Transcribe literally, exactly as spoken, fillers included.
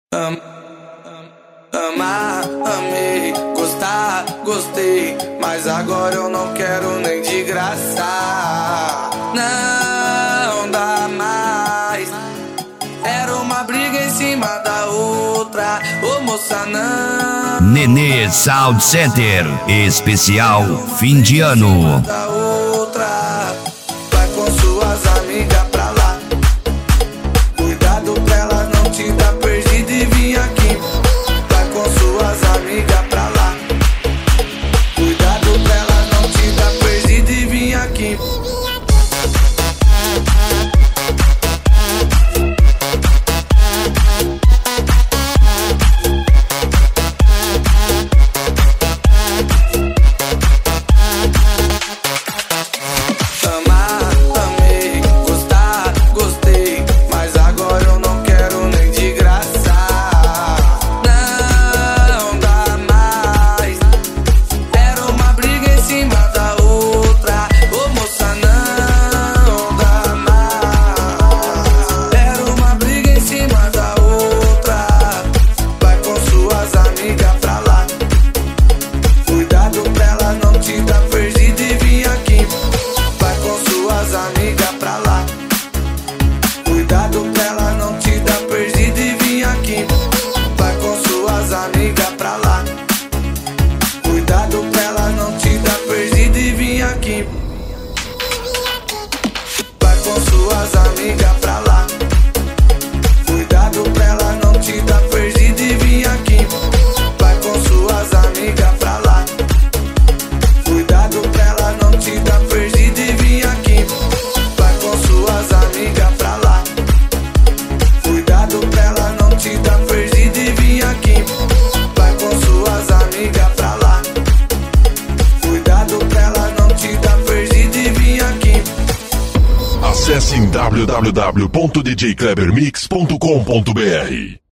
Am, amar, amei, gostar, gostei, mas agora eu não quero nem de graça. Não dá mais. Era uma briga em cima da outra. Ô moça, não. Nenê Sound Center, especial fim de ano. Da outra. Vai com suas amigas pra lá. Cuidado pra ela não te dar perdido e vir aqui. Vai com suas amigas pra lá. Cuidado pra ela não te dar perdido e vir aqui. Cuidado pra ela não te dar perdido e vir aqui. Vai com suas amigas pra lá. Cuidado pra ela não te dar perdido e vir aqui. Vai com suas amigas pra lá. Cuidado pra ela não te dar perdido e vir aqui. Vai com suas amigas pra lá. Cuidado pra ela não te dar perdido e vir aqui. Vai com suas amigas pra lá. Cuidado pra ela não te dar perdido e vir aqui. Vai com suas amigas pra lá. Cuidado pra ela não te dar perdido e vir aqui. Acesse em w w w ponto d j kleber mix ponto com ponto b r.